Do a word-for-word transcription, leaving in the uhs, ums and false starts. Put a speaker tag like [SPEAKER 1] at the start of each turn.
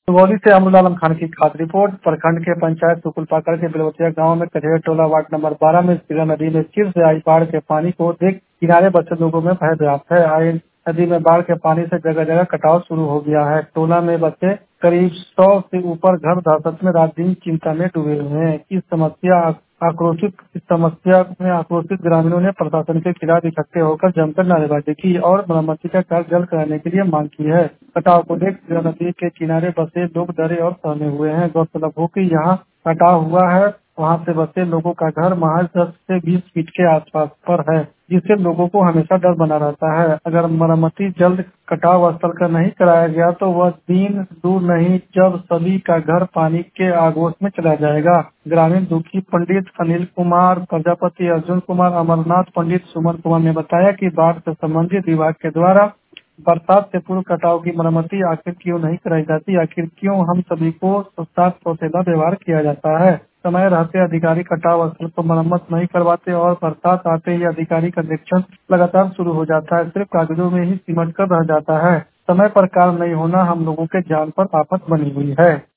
[SPEAKER 1] सुगौली से अमरुल आलम खान की खास रिपोर्ट। प्रखंड के पंचायत सुकुलपाकर के बेलवतिया गांव में कचेर टोला वार्ड नंबर बारह में सिरा नदी में फिर से आई बाढ़ के पानी को देख किनारे बसे लोगों में भय व्याप्त है। आई नदी में बाढ़ के पानी से जगह जगह कटाव शुरू हो गया है। टोला में बसे करीब सौ से ऊपर घर दहशत में रात दिन चिंता में डूबे हुए हैं। इस समस्या आक्रोशित इस समस्या में आक्रोशित ग्रामीणों ने प्रशासन के खिलाफ इकट्ठे होकर जमकर नारेबाजी की और मरम्मती का कार्य जल्द कराने के लिए मांग की है। कटाव को देख सिरा नदी के किनारे बसे लोग डरे और सहमे हुए हैं। गौरतलब हो कि यहाँ कटाव हुआ है, वहाँ से बसे लोगों का घर महज दस से बीस फीट के आसपास पर है, जिससे लोगों को हमेशा डर बना रहता है। अगर मरम्मती जल्द कटाव स्थल का नहीं कराया गया तो वह दिन दूर नहीं जब सभी का घर पानी के आगोश में चला जाएगा। ग्रामीण दुखी पंडित अनिल कुमार प्रजापति, अर्जुन कुमार, अमरनाथ पंडित, सुमन कुमार ने बताया कि बाढ़ से संबंधित विभाग के द्वारा बरसात से पूर्व कटाव की मरम्मति आखिर क्यों नहीं कराई जाती, आखिर क्यों हम सभी को साथ सौतेला व्यवहार किया जाता है। समय रहते अधिकारी कटाव स्थल को मरम्मत नहीं करवाते और बरसात आते ही अधिकारी का निरीक्षण लगातार शुरू हो जाता है, सिर्फ कागजों में ही सिमट कर रह जाता है। समय पर कार्य नहीं होना हम लोगों के जान पर आफत बनी हुई है।